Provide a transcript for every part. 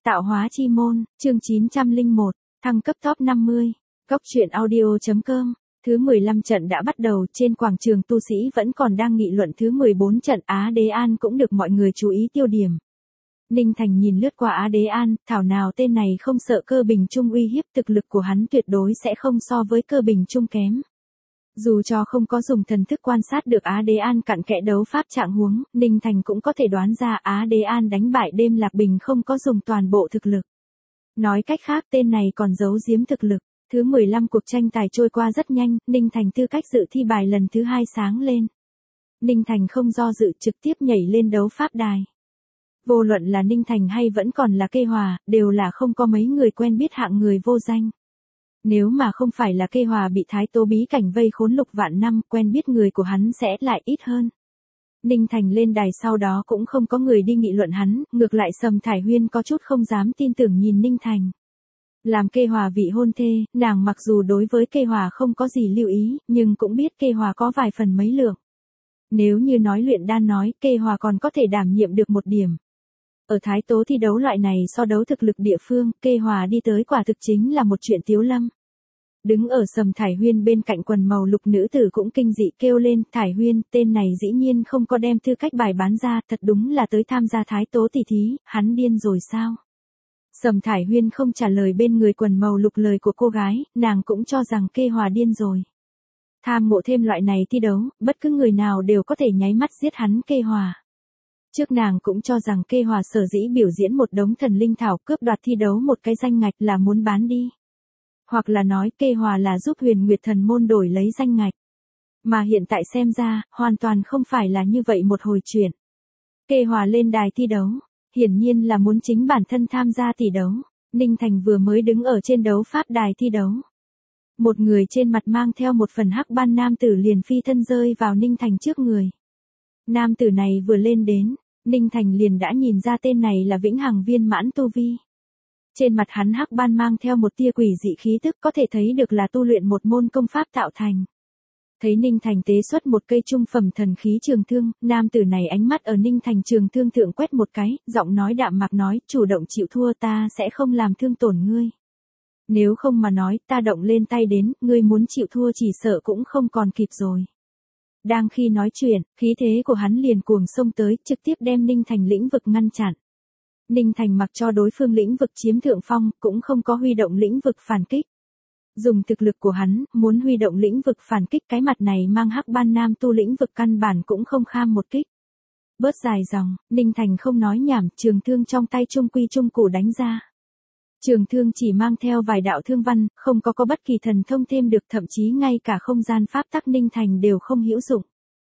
Tạo hóa chi môn, chương 901, thăng cấp top 50, góc truyện audio.com. Thứ 15 trận đã bắt đầu, trên quảng trường tu sĩ vẫn còn đang nghị luận thứ 14 trận Á Đế An cũng được mọi người chú ý tiêu điểm. Ninh Thành nhìn lướt qua Á Đế An, thảo nào tên này không sợ Cơ Bình Trung uy hiếp, thực lực của hắn tuyệt đối sẽ không so với Cơ Bình Trung kém. Dù cho không có dùng thần thức quan sát được Á Đế An cặn kẽ đấu pháp trạng huống, Ninh Thành cũng có thể đoán ra Á Đế An đánh bại Đêm Lạc Bình không có dùng toàn bộ thực lực. Nói cách khác tên này còn giấu giếm thực lực. Thứ 15 cuộc tranh tài trôi qua rất nhanh, Ninh Thành tư cách dự thi bài lần thứ 2 sáng lên. Ninh Thành không do dự trực tiếp nhảy lên đấu pháp đài. Vô luận là Ninh Thành hay vẫn còn là Kê Hòa, đều là không có mấy người quen biết hạng người vô danh. Nếu mà không phải là Kê Hòa bị Thái Tố bí cảnh vây khốn lục vạn năm, quen biết người của hắn sẽ lại ít hơn. Ninh Thành lên đài sau đó cũng không có người đi nghị luận hắn, ngược lại Sầm Thải Huyên có chút không dám tin tưởng nhìn Ninh Thành. Làm Kê Hòa vị hôn thê, nàng mặc dù đối với Kê Hòa không có gì lưu ý, nhưng cũng biết Kê Hòa có vài phần mấy lượng. Nếu như nói luyện đan nói, Kê Hòa còn có thể đảm nhiệm được một điểm. Ở Thái Tố thi đấu loại này so đấu thực lực địa phương, Kê Hòa đi tới quả thực chính là một chuyện tiếu lâm. Đứng ở Sầm Thải Huyên bên cạnh quần màu lục nữ tử cũng kinh dị kêu lên, Thải Huyên, tên này dĩ nhiên không có đem tư cách bài bán ra, thật đúng là tới tham gia Thái Tố tỷ thí, hắn điên rồi sao? Sầm Thải Huyên không trả lời bên người quần màu lục lời của cô gái, nàng cũng cho rằng Kê Hòa điên rồi. Tham mộ thêm loại này thi đấu, bất cứ người nào đều có thể nháy mắt giết hắn Kê Hòa. Trước nàng cũng cho rằng Kê Hòa sở dĩ biểu diễn một đống thần linh thảo cướp đoạt thi đấu một cái danh ngạch là muốn bán đi. Hoặc là nói Kê Hòa là giúp Huyền Nguyệt Thần Môn đổi lấy danh ngạch. Mà hiện tại xem ra, hoàn toàn không phải là như vậy một hồi chuyện. Kê Hòa lên đài thi đấu, hiển nhiên là muốn chính bản thân tham gia tỷ đấu. Ninh Thành vừa mới đứng ở trên đấu pháp đài thi đấu. Một người trên mặt mang theo một phần hắc ban nam tử liền phi thân rơi vào Ninh Thành trước người. Nam tử này vừa lên đến, Ninh Thành liền đã nhìn ra tên này là vĩnh hằng viên mãn tu vi. Trên mặt hắn hắc ban mang theo một tia quỷ dị khí tức, có thể thấy được là tu luyện một môn công pháp tạo thành. Thấy Ninh Thành tế xuất một cây trung phẩm thần khí trường thương, nam tử này ánh mắt ở Ninh Thành trường thương thượng quét một cái, giọng nói đạm mạc nói, chủ động chịu thua ta sẽ không làm thương tổn ngươi. Nếu không mà nói, ta động lên tay đến, ngươi muốn chịu thua chỉ sợ cũng không còn kịp rồi. Đang khi nói chuyện, khí thế của hắn liền cuồng xông tới, trực tiếp đem Ninh Thành lĩnh vực ngăn chặn. Ninh Thành mặc cho đối phương lĩnh vực chiếm thượng phong, cũng không có huy động lĩnh vực phản kích. Dùng thực lực của hắn, muốn huy động lĩnh vực phản kích cái mặt này mang hắc ban nam tu lĩnh vực căn bản cũng không kham một kích. Bớt dài dòng, Ninh Thành không nói nhảm, trường thương trong tay trung quy trung cụ đánh ra. Trường thương chỉ mang theo vài đạo thương văn, không có bất kỳ thần thông thêm được, thậm chí ngay cả không gian pháp tắc Ninh Thành đều không hữu dụng.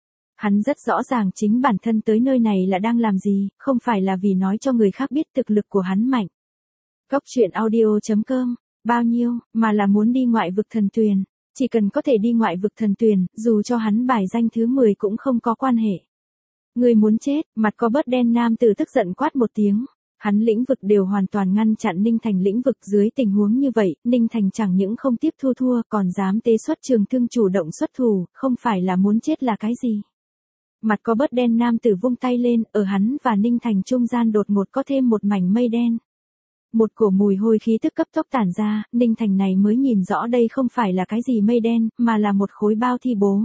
Hắn rất rõ ràng chính bản thân tới nơi này là đang làm gì, không phải là vì nói cho người khác biết thực lực của hắn mạnh. Góc truyện audio.com, bao nhiêu, mà là muốn đi ngoại vực thần tuyền. Chỉ cần có thể đi ngoại vực thần tuyền, dù cho hắn bài danh thứ 10 cũng không có quan hệ. Người muốn chết, mặt có bớt đen nam tử tức giận quát một tiếng. Hắn lĩnh vực đều hoàn toàn ngăn chặn Ninh Thành lĩnh vực, dưới tình huống như vậy, Ninh Thành chẳng những không tiếp thua còn dám tế xuất trường thương chủ động xuất thủ, không phải là muốn chết là cái gì. Mặt có bớt đen nam tử vung tay lên, ở hắn và Ninh Thành trung gian đột ngột có thêm một mảnh mây đen. Một cổ mùi hôi khí tức cấp tốc tản ra, Ninh Thành này mới nhìn rõ đây không phải là cái gì mây đen, mà là một khối bao thi bố.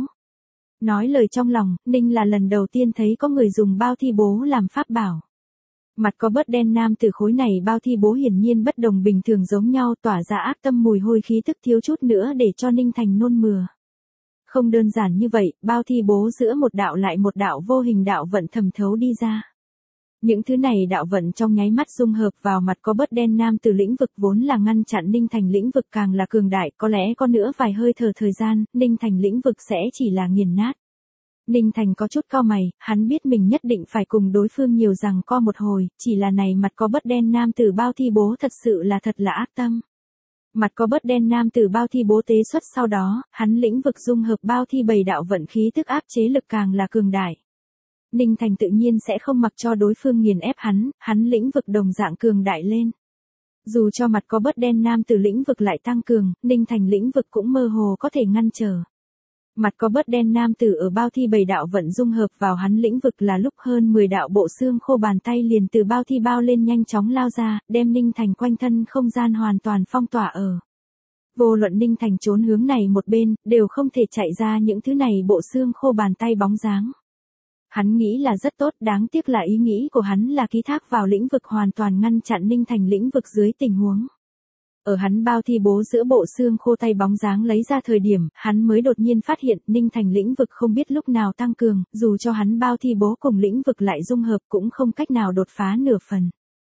Nói lời trong lòng, Ninh là lần đầu tiên thấy có người dùng bao thi bố làm pháp bảo. Mặt có bớt đen nam tử khối này bao thi bố hiển nhiên bất đồng bình thường giống nhau, tỏa ra ác tâm mùi hôi khí tức thiếu chút nữa để cho Ninh Thành nôn mửa. Không đơn giản như vậy, bao thi bố giữa một đạo lại một đạo vô hình đạo vận thẩm thấu đi ra. Những thứ này đạo vận trong nháy mắt dung hợp vào mặt có bớt đen nam từ lĩnh vực vốn là ngăn chặn Ninh Thành lĩnh vực càng là cường đại, có lẽ có nữa vài hơi thở thời gian, Ninh Thành lĩnh vực sẽ chỉ là nghiền nát. Ninh Thành có chút cau mày, hắn biết mình nhất định phải cùng đối phương nhiều rằng co một hồi, chỉ là này mặt có bớt đen nam từ bao thi bố thật sự là thật là ác tâm. Mặt có bớt đen nam từ bao thi bố tế xuất sau đó, hắn lĩnh vực dung hợp bao thi bầy đạo vận khí tức áp chế lực càng là cường đại. Ninh Thành tự nhiên sẽ không mặc cho đối phương nghiền ép hắn lĩnh vực đồng dạng cường đại lên. Dù cho mặt có bớt đen nam từ lĩnh vực lại tăng cường, Ninh Thành lĩnh vực cũng mơ hồ có thể ngăn trở. Mặt có bớt đen nam tử ở bao thi 7 đạo vận dung hợp vào hắn lĩnh vực là lúc hơn 10 đạo bộ xương khô bàn tay liền từ bao thi bao lên nhanh chóng lao ra, đem Ninh Thành quanh thân không gian hoàn toàn phong tỏa ở. Vô luận Ninh Thành trốn hướng này một bên, đều không thể chạy ra những thứ này bộ xương khô bàn tay bóng dáng. Hắn nghĩ là rất tốt, đáng tiếc là ý nghĩ của hắn là ký thác vào lĩnh vực hoàn toàn ngăn chặn Ninh Thành lĩnh vực dưới tình huống. Ở hắn bao thi bố giữa bộ xương khô tay bóng dáng lấy ra thời điểm, hắn mới đột nhiên phát hiện Ninh Thành lĩnh vực không biết lúc nào tăng cường, dù cho hắn bao thi bố cùng lĩnh vực lại dung hợp cũng không cách nào đột phá nửa phần.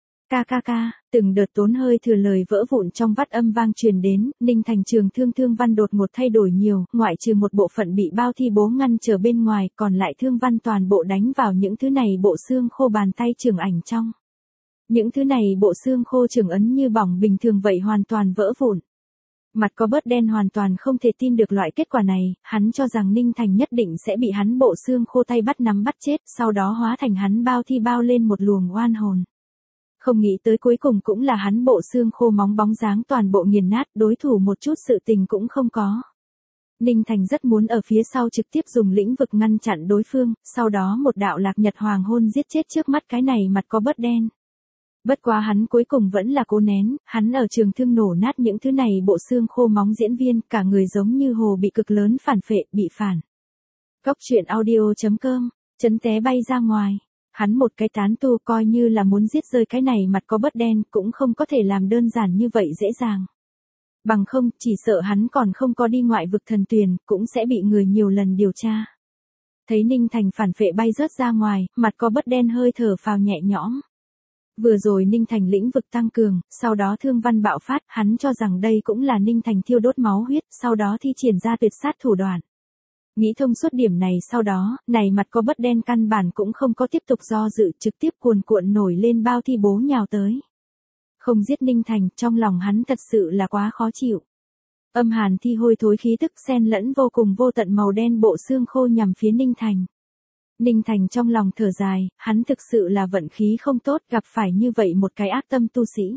Từng đợt tốn hơi thừa lời vỡ vụn trong vắt âm vang truyền đến, Ninh Thành trường thương văn đột ngột thay đổi nhiều, ngoại trừ một bộ phận bị bao thi bố ngăn trở bên ngoài, còn lại thương văn toàn bộ đánh vào những thứ này bộ xương khô bàn tay trường ảnh trong. Những thứ này bộ xương khô trường ấn như bỏng bình thường vậy hoàn toàn vỡ vụn. Mặt có bớt đen hoàn toàn không thể tin được loại kết quả này, hắn cho rằng Ninh Thành nhất định sẽ bị hắn bộ xương khô tay bắt nắm bắt chết, sau đó hóa thành hắn bao thi bao lên một luồng oan hồn. Không nghĩ tới cuối cùng cũng là hắn bộ xương khô móng bóng dáng toàn bộ nghiền nát, đối thủ một chút sự tình cũng không có. Ninh Thành rất muốn ở phía sau trực tiếp dùng lĩnh vực ngăn chặn đối phương, sau đó một đạo lạc nhật hoàng hôn giết chết trước mắt cái này mặt có bớt đen. Bất quá hắn cuối cùng vẫn là cố nén, hắn ở trường thương nổ nát những thứ này bộ xương khô móng diễn viên, cả người giống như hồ bị cực lớn phản phệ, bị phản. Góc truyện audio.com, chấn té bay ra ngoài. Hắn một cái tán tu coi như là muốn giết rơi cái này mặt có bớt đen cũng không có thể làm đơn giản như vậy dễ dàng. Bằng không, chỉ sợ hắn còn không có đi ngoại vực thần tuyền, cũng sẽ bị người nhiều lần điều tra. Thấy Ninh Thành phản phệ bay rớt ra ngoài, mặt có bớt đen hơi thở phào nhẹ nhõm. Vừa rồi Ninh Thành lĩnh vực tăng cường, sau đó thương văn bạo phát, hắn cho rằng đây cũng là Ninh Thành thiêu đốt máu huyết, sau đó thi triển ra tuyệt sát thủ đoạn. Nghĩ thông suốt điểm này sau đó, này mặt có bớt đen căn bản cũng không có tiếp tục do dự, trực tiếp cuồn cuộn nổi lên bao thi bố nhào tới. Không giết Ninh Thành, trong lòng hắn thật sự là quá khó chịu. Âm hàn thi hôi thối khí tức xen lẫn vô cùng vô tận màu đen bộ xương khô nhằm phía Ninh Thành. Ninh Thành trong lòng thở dài, hắn thực sự là vận khí không tốt, gặp phải như vậy một cái ác tâm tu sĩ.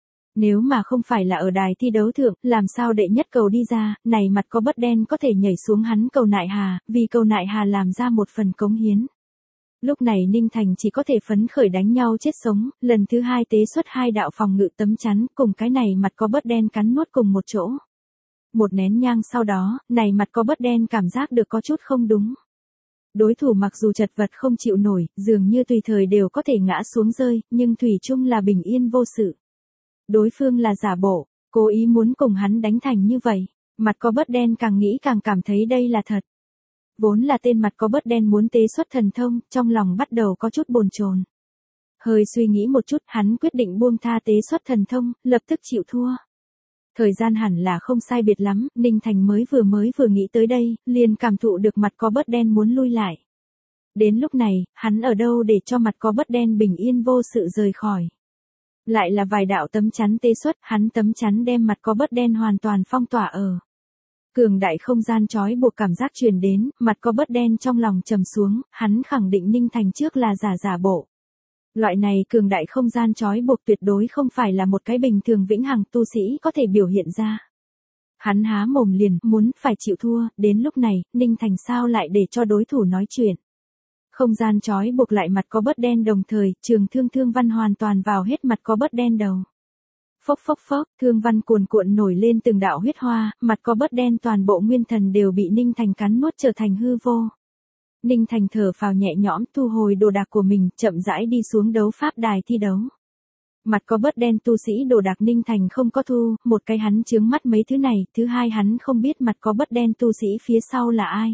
Nếu mà không phải là ở đài thi đấu thượng, làm sao đệ nhất cầu đi ra, này mặt có bớt đen có thể nhảy xuống hắn cầu nại hà, vì cầu nại hà làm ra một phần cống hiến. Lúc này Ninh Thành chỉ có thể phấn khởi đánh nhau chết sống, lần thứ hai tế xuất 2 đạo phòng ngự tấm chắn, cùng cái này mặt có bớt đen cắn nuốt cùng một chỗ. Một nén nhang sau đó, này mặt có bớt đen cảm giác được có chút không đúng. Đối thủ mặc dù chật vật không chịu nổi, dường như tùy thời đều có thể ngã xuống rơi, nhưng thủy chung là bình yên vô sự. Đối phương là giả bộ, cố ý muốn cùng hắn đánh thành như vậy, mặt có bớt đen càng nghĩ càng cảm thấy đây là thật. Vốn là tên mặt có bớt đen muốn tế xuất thần thông, trong lòng bắt đầu có chút bồn chồn. Hơi suy nghĩ một chút, hắn quyết định buông tha tế xuất thần thông, lập tức chịu thua. Thời gian hẳn là không sai biệt lắm, Ninh Thành mới vừa nghĩ tới đây, liền cảm thụ được mặt có bớt đen muốn lui lại. Đến lúc này, hắn ở đâu để cho mặt có bớt đen bình yên vô sự rời khỏi. Lại là vài đạo tấm chắn tế xuất, hắn tấm chắn đem mặt có bớt đen hoàn toàn phong tỏa ở. Cường đại không gian trói buộc cảm giác truyền đến, mặt có bớt đen trong lòng trầm xuống, hắn khẳng định Ninh Thành trước là giả bộ. Loại này cường đại không gian trói buộc tuyệt đối không phải là một cái bình thường vĩnh hằng tu sĩ có thể biểu hiện ra. Hắn há mồm liền, muốn phải chịu thua, đến lúc này, Ninh Thành sao lại để cho đối thủ nói chuyện. Không gian trói buộc lại mặt có bớt đen đồng thời, trường thương văn hoàn toàn vào hết mặt có bớt đen đầu. Phốc, thương văn cuồn cuộn nổi lên từng đạo huyết hoa, mặt có bớt đen toàn bộ nguyên thần đều bị Ninh Thành cắn nuốt trở thành hư vô. Ninh Thành thở phào nhẹ nhõm, thu hồi đồ đạc của mình, chậm rãi đi xuống đấu pháp đài thi đấu. Mặt có bớt đen tu sĩ đồ đạc Ninh Thành không có thu, một cái hắn chướng mắt mấy thứ này, thứ hai hắn không biết mặt có bớt đen tu sĩ phía sau là ai.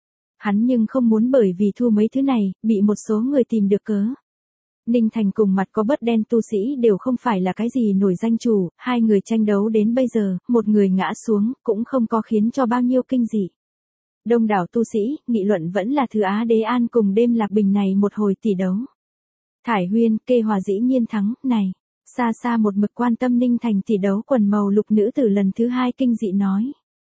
Hắn nhưng không muốn bởi vì thu mấy thứ này, bị một số người tìm được cớ. Ninh Thành cùng mặt có bớt đen tu sĩ đều không phải là cái gì nổi danh chủ, hai người tranh đấu đến bây giờ, một người ngã xuống, cũng không có khiến cho bao nhiêu kinh dị. Đông đảo tu sĩ, nghị luận vẫn là Thứ Á Đế An cùng đêm Lạc Bình này một hồi tỷ đấu. Thải Huyên, Kê Hòa dĩ nhiên thắng, này. Xa xa một mực quan tâm Ninh Thành tỷ đấu quần màu lục nữ tử lần thứ hai kinh dị nói.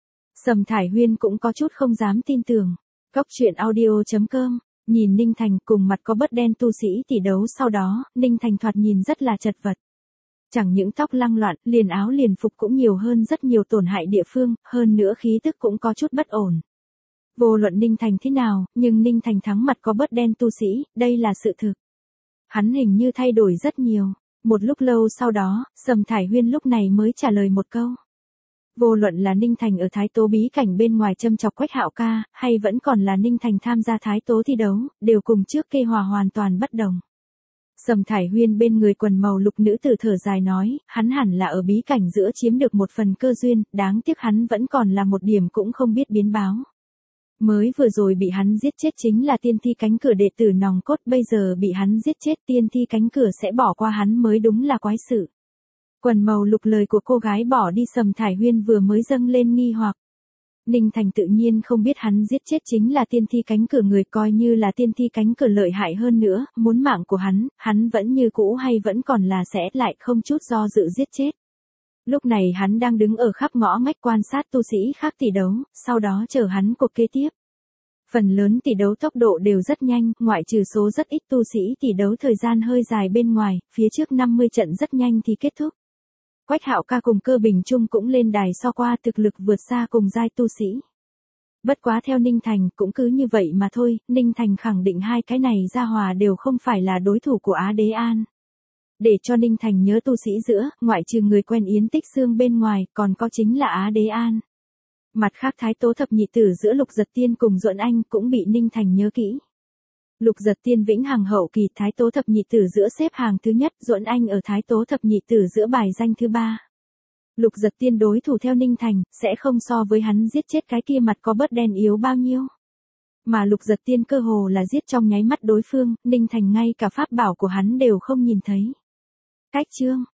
Sầm Thải Huyên cũng có chút không dám tin tưởng. Góc truyện audio.com, nhìn Ninh Thành cùng mặt có bớt đen tu sĩ tỷ đấu sau đó, Ninh Thành thoạt nhìn rất là chật vật. Chẳng những tóc lăng loạn, liền áo liền phục cũng nhiều hơn rất nhiều tổn hại địa phương, hơn nữa khí tức cũng có chút bất ổn. Vô luận Ninh Thành thế nào, nhưng Ninh Thành thắng mặt có bớt đen tu sĩ, đây là sự thực. Hắn hình như thay đổi rất nhiều. Một lúc lâu sau đó, Sầm Thải Huyên lúc này mới trả lời một câu. Vô luận là Ninh Thành ở Thái Tố bí cảnh bên ngoài châm chọc Quách Hạo ca, hay vẫn còn là Ninh Thành tham gia Thái Tố thi đấu, đều cùng trước kê hòa hoàn toàn bất đồng. Sầm Thải Huyên bên người quần màu lục nữ tử thở dài nói, hắn hẳn là ở bí cảnh giữa chiếm được một phần cơ duyên, đáng tiếc hắn vẫn còn là một điểm cũng không biết biến báo. Mới vừa rồi bị hắn giết chết chính là tiên thi cánh cửa đệ tử nòng cốt, bây giờ bị hắn giết chết tiên thi cánh cửa sẽ bỏ qua hắn mới đúng là quái sự. Quần màu lục lời của cô gái bỏ đi Sầm Thải Huyên vừa mới dâng lên nghi hoặc. Ninh Thành tự nhiên không biết hắn giết chết chính là tiên thi cánh cửa, người coi như là tiên thi cánh cửa lợi hại hơn nữa, muốn mạng của hắn vẫn như cũ hay vẫn còn là sẽ lại không chút do dự giết chết. Lúc này hắn đang đứng ở khắp ngõ ngách quan sát tu sĩ khác tỷ đấu, sau đó chờ hắn cuộc kế tiếp. Phần lớn tỷ đấu tốc độ đều rất nhanh, ngoại trừ số rất ít tu sĩ tỷ đấu thời gian hơi dài bên ngoài, phía trước 50 trận rất nhanh thì kết thúc. Quách Hạo ca cùng Cơ Bình Trung cũng lên đài so qua, thực lực vượt xa cùng giai tu sĩ. Bất quá theo Ninh Thành cũng cứ như vậy mà thôi, Ninh Thành khẳng định hai cái này ra hòa đều không phải là đối thủ của Á Đế An. Để cho Ninh Thành nhớ tu sĩ giữa, ngoại trừ người quen Yến Tích Xương bên ngoài, còn có chính là Á Đế An. Mặt khác Thái Tố thập nhị tử giữa Lục Giật Tiên cùng Duẫn Anh cũng bị Ninh Thành nhớ kỹ. Lục Giật Tiên vĩnh hằng hậu kỳ, Thái Tố thập nhị tử giữa xếp hàng thứ nhất, Duẫn Anh ở Thái Tố thập nhị tử giữa bài danh thứ 3. Lục Giật Tiên đối thủ theo Ninh Thành, sẽ không so với hắn giết chết cái kia mặt có bớt đen yếu bao nhiêu. Mà Lục Giật Tiên cơ hồ là giết trong nháy mắt đối phương, Ninh Thành ngay cả pháp bảo của hắn đều không nhìn thấy. Cách chương